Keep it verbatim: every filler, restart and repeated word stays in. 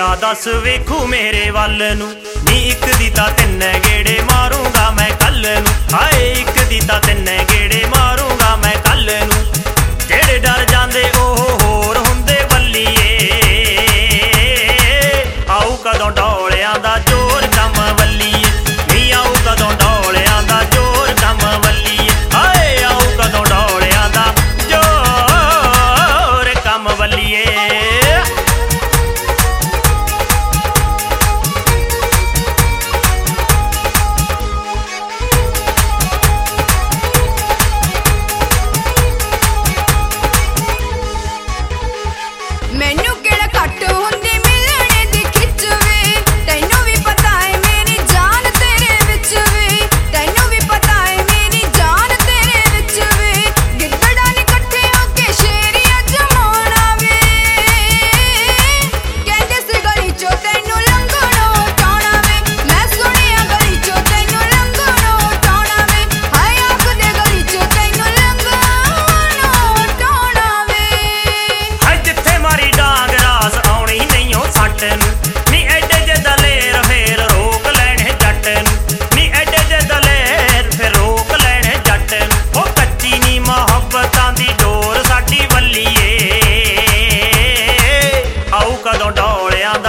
बेड़ा दस वेखू मेरे वल नू नी इक दी तां तिन्ने गेड़े मारूंगा मैं कल नू हाय इक दी तां तिन्ने गेड़े मारूंगा मैं कल नू जेड़े डर जांदे ओह होर हुंदे वल्लीए आऊ कदों डोलियां दा जोर कम वल्लीए नी आऊ कदों डोलियां दा जोर कम वल्लीए हाय आऊ कदों डोलियां दा जोर कम वल्लीए मैनू केड़ा घट हुंदी मिलने दी खिच वे तैनू भी पता है मेरी जान तेरे विच वे तैनू भी पता है मेरी जान तेरे विच वे गिद्दड़ा ने इकट्ठे होके शेरियां जमाना वे कहंदे सी गली चो तैनू लंघणो टाणा वे मैं सुनिया गली चो तैनू लंघणो टाणा वे हाय आखदे गली चो तैनू लंघणो टाणा वे हाय जिथे मारी डांग रास आउणी नहीं ओ सट नू नी एडे जे दलेर फेर रोक लैणे जट नू नी एडे जे दलेर फेर रोक लैणे जट नू ओ कच्ची नी मुहब्बतां दी डोर साडी वल्लीए आऊ कदों डोलियां